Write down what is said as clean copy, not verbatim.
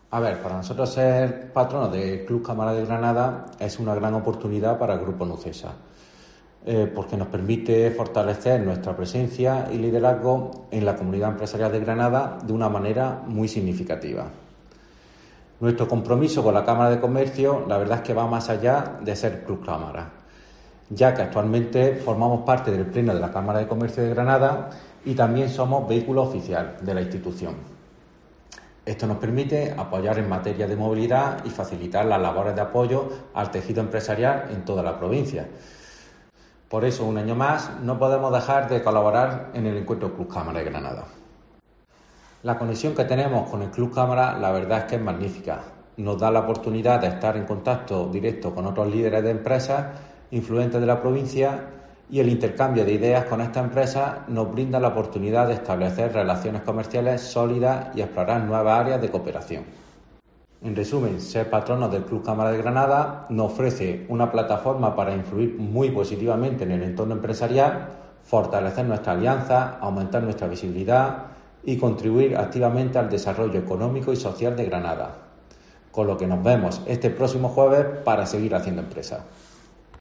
A ver, para nosotros ser patronos del Club Cámara de Granada es una gran oportunidad para el Grupo Nucesa, porque nos permite fortalecer nuestra presencia y liderazgo en la comunidad empresarial de Granada de una manera muy significativa. Nuestro compromiso con la Cámara de Comercio, la verdad es que va más allá de ser Club Cámara, ya que actualmente formamos parte del Pleno de la Cámara de Comercio de Granada y también somos vehículo oficial de la institución. Esto nos permite apoyar en materia de movilidad y facilitar las labores de apoyo al tejido empresarial en toda la provincia. Por eso, un año más, no podemos dejar de colaborar en el encuentro Club Cámara de Granada. La conexión que tenemos con el Club Cámara, la verdad es que es magnífica. Nos da la oportunidad de estar en contacto directo con otros líderes de empresas influentes de la provincia y el intercambio de ideas con estas empresas nos brinda la oportunidad de establecer relaciones comerciales sólidas y explorar nuevas áreas de cooperación. En resumen, ser patronos del Club Cámara de Granada nos ofrece una plataforma para influir muy positivamente en el entorno empresarial, fortalecer nuestra alianza, aumentar nuestra visibilidad y contribuir activamente al desarrollo económico y social de Granada. Con lo que nos vemos este próximo jueves para seguir haciendo empresa.